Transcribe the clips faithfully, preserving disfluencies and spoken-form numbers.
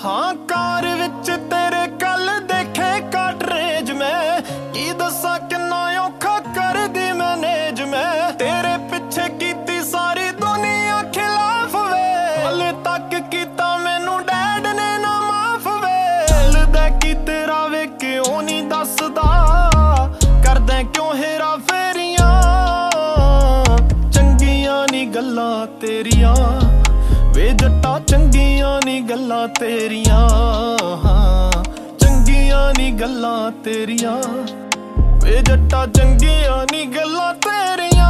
हाँ car which तेरे कल देखे काटरेज मैं की दसा किन्ना औखा कर दी मैनेज मैं तेरे पिछे कीती सारी दुनिया खिलाफ वे हले तक कीता मैनू डैड ने ना माफ वे लदा की तेरा वे क्यों नहीं दसदा करदे क्यों हेरा फेरियां चंगियां नी गल्लां तेरियां वे जट्टा चंगियां नी गल्लां तेरियां चंगियां नी गल्लां तेरियां वे जट्टा चंगियां नी गल्लां तेरियां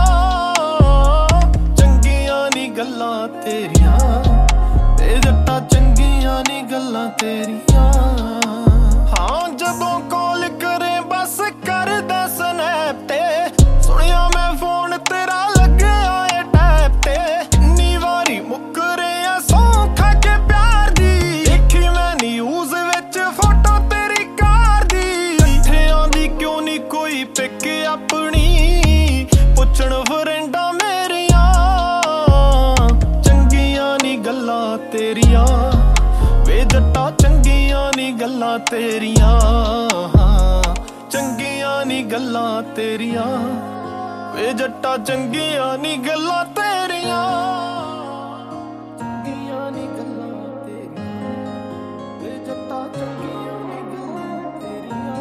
चंगियां नी गल्लां तेरियां वे जट्टा चंगियां नी गल्लां तेरियां हाँ जदों कॉल करे बस कर दे स्नैप ते सुनिया मैं फोन तेरा लगे आए टैप ते इन्नी वारी मुकरे अपनी पुछण फरेंडा मेरिया चंगियां नी गल्लां तेरियां वे जट्टा चंगियां नी गल्लां तेरियां चंगियां नी गल्लां तेरियां वे जट्टा चंगियां नी गल्लां तेरियां चंगियां नी गल्लां तेरियां वे जट्टा चंगियां नी गल्लां तेरियां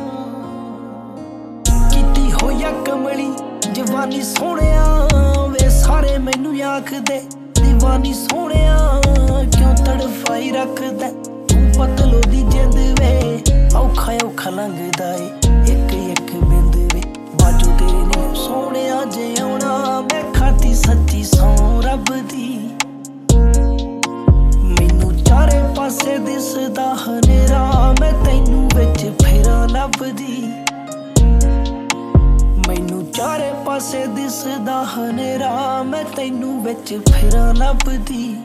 होया कमली जवानी सोहणिया वे सारे मैनू आखदे दीवानी सोहणिया क्यों तड़फाई रखदा तू पतलो दी जिंद वे औखा औखा लंघदा ए एक एक बिंद वे बाजू तेरे ने सोहणिया जे आउणा मैं खाती सच्ची सौ रब दी मैनू चारे पासे दिसदा हनेरा मैं तैनू विच फेरां लभदी मैनू चारे पासे दिसदा हनेरा मैं तैनू विच फिरां लभदी।